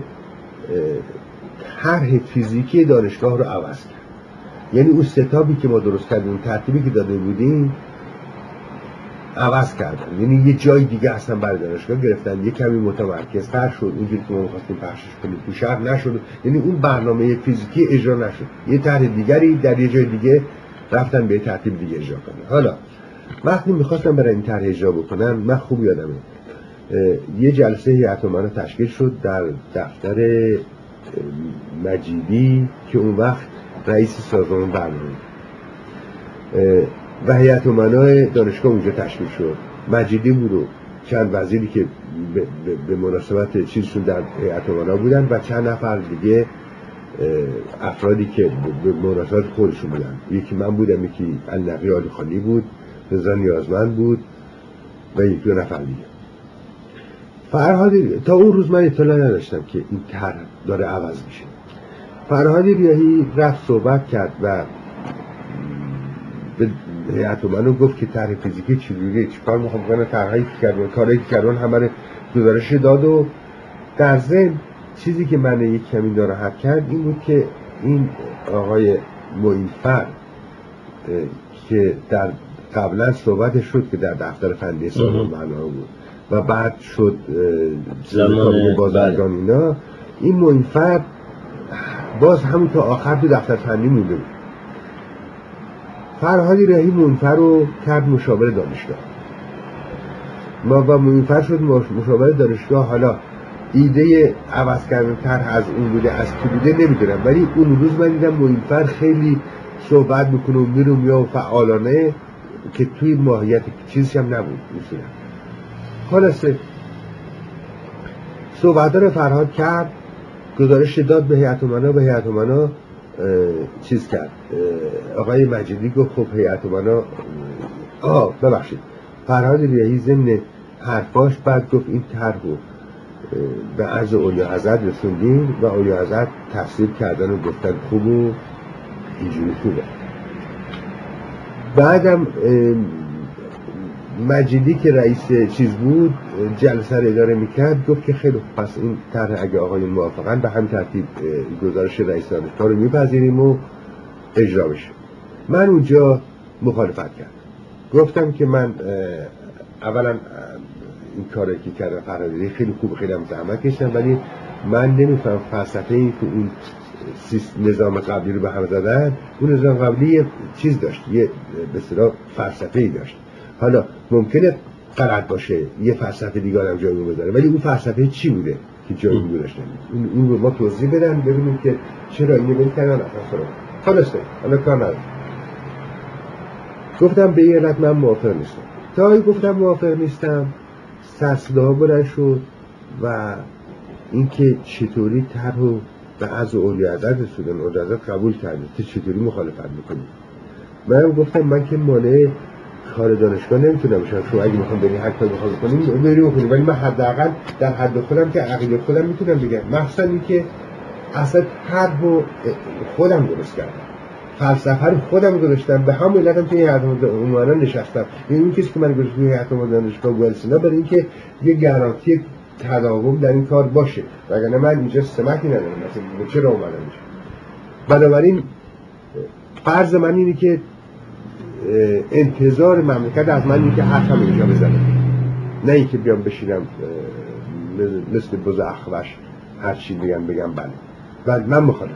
طرح فیزیکی دانشگاه رو عوض کرد. یعنی اون ستابی که ما درست کردیم، ترتیبی که داده بودیم عوض کردن، یعنی یه جای دیگه اصلا برای دانشگاه گرفتن، یه کمی متمرکزتر شد، اونجوری که ما می‌خواستیم پخشش کنیم تو شهر نشد، یعنی اون برنامه فیزیکی اجرا نشد، یه طرح دیگری در یه جای دیگه رفتن به ترتیب دیگه اجرا کنن. حالا وقتی می‌خواستم برای این طرح اجرا بکنن، من خوب یادمه یه جلسه هیئت امنا تشکیل شد در دفتر مجیدی که اون وقت رئیس سازمان برنامه و هیئت امنا دانشگاه اونجا تشکیل شد. مجیدی بود و چند وزیری که به مناسبت چیزشون در هیئت امنا بودن و چند نفر دیگه افرادی که به مناسبت خودشون بودن. یکی من بودم، یکی النقی عالیخانی بود، رضا نیازمند بود و یک دو نفر دیگه. فرهاد تا اون روز من اطلاع نداشتم که این طرح داره عوض میشه. فرهاد ریاحی رفت صحبت کرد و به هیئت امنا گفت که طرح فیزیکی چجوریه، چیکار میخوام کنم، طرحی که کردن، کاری که کردن همه رو گزارش داد و در ضمن چیزی که من یک کمی ناراحت کرد این بود که این آقای معینفر که در قبلا صحبتش شد که در دفتر فنی سازمان برنامه بود و بعد شد زمان بازرگان اینا، این معینفر باز همون تا آخر تو دفتر فنی مونده بود. فرهاد ریاحی معینفر رو کرد مشاور دانشگاه، ما با معینفر شد مشاور دانشگاه. حالا ایده عوض کردن طرح از اون بوده از کی بوده نمیدونم، ولی اون روز من دیدم معینفر خیلی صحبت میکنه و میرم یا فعالانه که توی ماهیت چیزی هم نبود اصولا. خلاصه صحبت رو فرهاد کرد، گزارش داد به هیئت امنا چیز کرد. آقای مجیدی گفت خب هیئت امنا ببخشید فرهاد ریاحی ضمن حرفاش بعد گفت این طرح رو به عرض اولیا حضرت رسوندیم و اولیا حضرت تفسیر کردن و گفتن خوب و اینجوری خوبه. بعدم مجیدی که رئیس چیز بود جلسه رو اداره میکرد گفت که خیلی پس این طرح اگه آقایون موافقن به هم ترتیب گزارش رئیس دانشگاه رو میپذیریم و اجرا بشه. من اونجا مخالفت کردم، گفتم که من اولا این کاری که کردم فرهادی خیلی خوب، خیلی هم زحمت کشیدم، ولی من نمیفهم فلسفه این که اون نظام قبلی رو به هم زدن. اون نظام قبلی یه چیز داشت، یه به اصطلاح فلسفه‌ای داشت. حالا ممکنه غلط باشه، یه فلسفه دیگه هم جای اون بذاره، ولی اون فلسفه چی بوده که جای اون گذاشتن؟ اون رو ما توضیح بدن ببینیم که چرا اینو می‌کنن اصلا. خلاصه حالا کار نداره. گفتم به این علت من موافق نیستم. تا گفتم موافق نیستم سرصداها بلند شد و اینکه چطوری طرحو به عرض اولیا حضرت رسوندن، اولیا حضرت قبول کرده، تو چطوری مخالفت میکنی؟ من گفتم من که مانع کار دانشگاه نمیتونم بشم، شما اگه میخوام بریم هر کاری بخوام بکنیم بریم بکنیم، ولی من حداقل در حد خودم که عقیده خودم میتونم بگم، مخصوصا اینکه اصلا طرحو خودم درست کردم، فلسفه رو خودم گذاشتم، به همون علتم توی هیئت امنا نشستم. این کسی که من گذاشتم توی هیئت امنا دانشگاه ولسنا برای اینکه یه گارانتی تداوم در این کار باشه، وگرنه من اینجا سمکی ندارم مثلا چرا اومدم اینجا. بنابراین فرض من اینه که انتظار مملکت از من اینه که حرفم اینجا بزنم، نه اینکه بیام بشینم مثل بز اخوش هر چی بگم بله. بعد من مخالفم.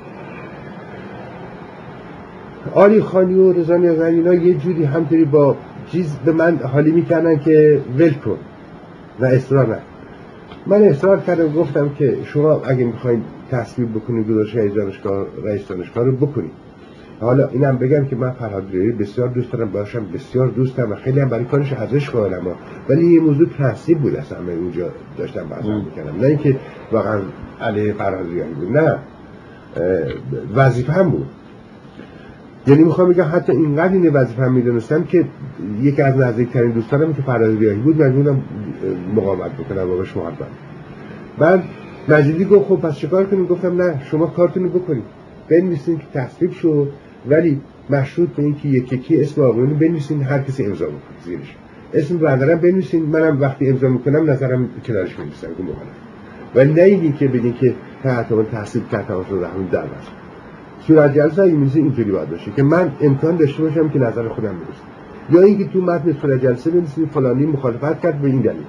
آلی خانی و رضا نیازنی اینا یه جوری همطوری با چیز به من حالی میکنن که ول کن و اصرار نکن. من اصرار کردم، گفتم که شما اگه میخواین تصویب بکنید گزارش رئیس دانشگاه رو بکنید. حالا اینم بگم که من فرهاد ریاحی بسیار دوست دارم، باشم بسیار دوست دارم و خیلی هم برای کارش ارزش قائلم، ولی این موضوع تصویب بود اصلا من اونجا داشتم بحث میکردم، نه اینکه واقعا علیه فرهاد ریاحی بود، نه وظیفه هم بود. یعنی میخوام بگم حتی اینقدر این وظیفه هم میدونستم که یکی از نزدیکترین دوستانم که فرهاد ریاحی بود مجبورم مقاومت بکنم و بهش محبت. بعد مجیدی گفت خب پس چیکار کنیم؟ گفتم نه شما کارتون رو بکنید، بنویسین که تصویب شد، ولی مشروط به اینکه یکی اسم آقایون بنویسین، هر کسی امضا بکنه زیرش، اسم بردارم بنویسین، منم وقتی امضا میکنم نظرم کنارش بنویسم که مخالف، ولی نه اینی که بگین که حتما تصویب کردم و همون در بس. صورت جلسه اینجوری باید باشه که من امکان داشته باشم که نظر خودم بنویسم، یا اینکه تو متن صورت جلسه بنویسید فلانی مخالفت کرد به این دلیل.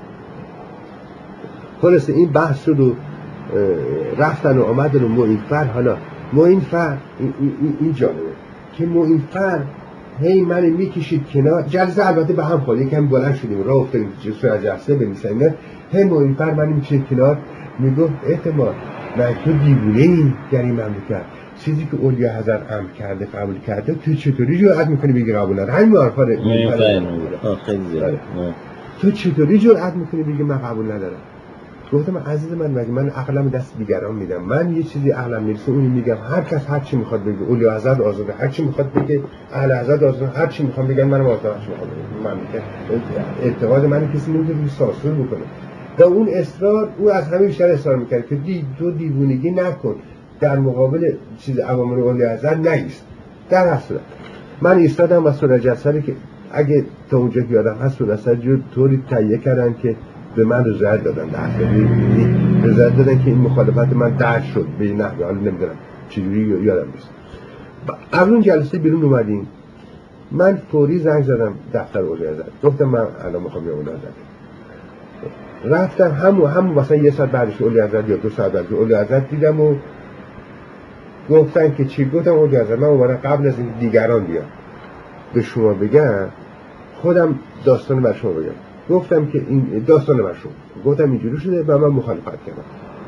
خلاص این بحث شد و رفتن و آمدن و معینفر. حالا معینفر این جالبه که معینفر هی من میکشید کنار، جلسه البته به هم خورد، یکم بلند شدیم راه افتادیم صورت جلسه بنویسیم، هی معینفر من میکشید کنار میگفت اعتماد من تو دیوونه‌ای در این مملکت، چیزی که اولیا حضرت امر کرده قبول کرده تو چطوری جرأت میکنی بگی قبول نداره؟ همین معرفا تو چطوری جرأت میکنی بگی من قبول ندارم؟ گفتم عزیز من مگه من عقلم دست دیگران میدم؟ من یه چیزی عقلم میرسه اونی میگم، هر کس هر چی میخواد بگه، اولیا حضرت آزاده، هر چی میخواد بگه، اهل حضرت آزاده، هر چی میخوام بگم منم آزاده، هر چی میخوام بگم من اعتقاد من کسی نمیتونه سانسور بکنه. و اون اصرار او از همین بیشتر اصرار میکرد که تو دیوونگی نکن، در مقابل چیز اوامر اولیا حضرت نایست. در اصل من ایستادم و صورت جلسه که اگه تا اونجا که یادم هست صورت جو طوری تهیه کردن که به من رضایت دادن، رضایت دادن که این مخالفت من درج شد به این نحوه. حالا نمیدونم چجوری یادم نیست. قبل اون جلسه بیرون اومدیم، من فوری زنگ زدم دفتر اولیا حضرت، گفتم من الان میخوام اولیا حضرت رفتم، همون مثلا یه ساعت بعدش اولیا حضرت یا 2 ساعت بعدش اولیا حضرت دیدم و گفتن که چی؟ گفتم اولیا حضرت من اومدم قبل از این دیگران بیام به شما بگم، خودم داستان بر شما بگم. گفتم که این داستان مشروع، گفتم اینجوری شده و من مخالفت کردم.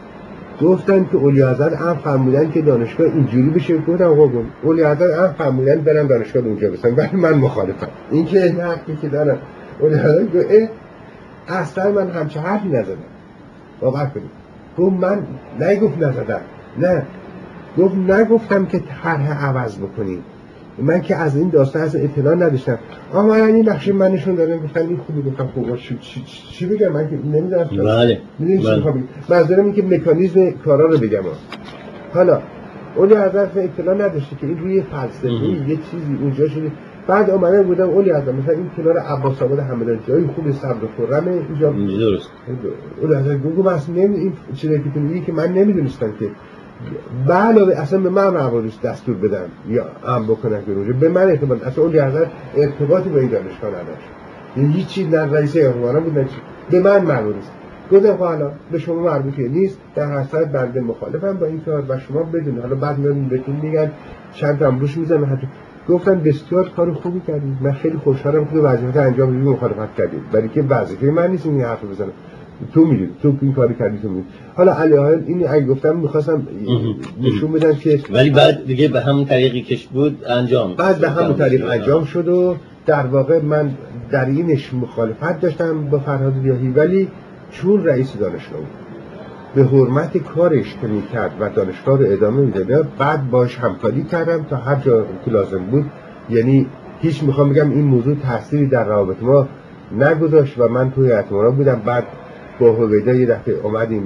گفتن که اولی حضرت هم فرمودن که دانشگاه اینجوری بشه. گفتم آقا اولی حضرت هم فرمودن برم دانشگاه اونجا بسن، ولی من مخالفم. این که حقی که دارم اولی حضرت گفت اصلا من همچه حرفی نزدم. باور کنید. گفت من نگفت نزدم، نه گفت نگفتم که طرح عوض بکنیم، من که از این داستان از اطلاع نداشتم. من این بخش من نشون دادم، گفتن این خوبی، گفتم خوب چی بگم، من که نمیدونم. بله منظورم این که مکانیزم کارا رو بگم. حالا اولی حضرت اطلاع نداشته که این روی فلسفه یه چیزی اونجا شده. بعد اومدم بودم اولی حضرت مثلا این کنار عباس آباد همدان جای خوب صبر و خرم اینجا درست. اولی حضرت گفتم اصلا این چیزی که میگی که من نمیدونستم که علاوه اصلا به من مواردش دستور بدم یا هم بکنم که روزه به من اعتماد، اصلا اولی حضرت ارتباطی با این دانشگاه نداشت، یعنی هیچ چیز نه رئیس اقوام بود نه به من مربوط است. گفتم حالا به شما مربوطه نیست، در حسرت بنده مخالفم با این کار و شما بدون. حالا بعد میاد بهتون میگن چند تا امروش میزنه حتی. گفتم بسیار کار خوبی کردید، من خیلی خوشحالم که وظیفه انجام بدید، مخالفت کردید، برای که وظیفه من نیست این حرفو بزنم. تو میدونی تو این کاری کردی، تو میدونی. حالا علیه این اگه گفتم میخواستم نشون بدم که ولی بعد دیگه به همون طریقی که بود انجام، بعد به همون طریق انجام شد و در واقع من در اینش مخالفت داشتم با فرهاد ریاحی، ولی چون رئیس دانشگاه بود به حرمت کارش که میکرد و دانشگاه رو ادامه میداد، بعد باش همکاری کردم تا هر جا که لازم بود. یعنی هیچ میخوام بگم این موضوع تأثیری در روابط ما نگذاشت و من توی اعتماد بودم. بعد با هویدا یه دفعه اومدیم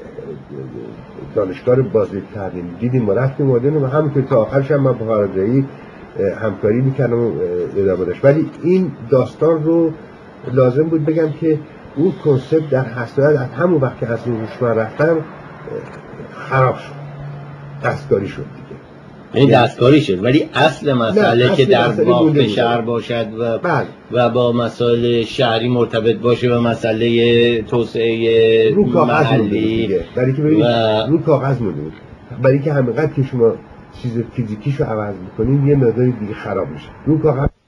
دانشگاه رو بازدید کردیم، دیدیم و رفتیم مدن و همونطور تا آخرش هم من با فرهاد همکاری میکردم و ادامه داشت. ولی این داستان رو لازم بود بگم که اون کنسپت در حسرت از همون وقت که از این روشمن رفتم خراب شد، دستکاری شد دیگه. این دستکاری شد، ولی اصل مسئله که در باغ شهر باشد و با مسائل شهری مرتبط باشه و مسئله توسعه محلی برای که ببینید رو کاغذ مونده، برای که همینقدر که شما چیز فیزیکیشو عوض میکنید یه مقدار دیگه خراب میشه. رو کاغذ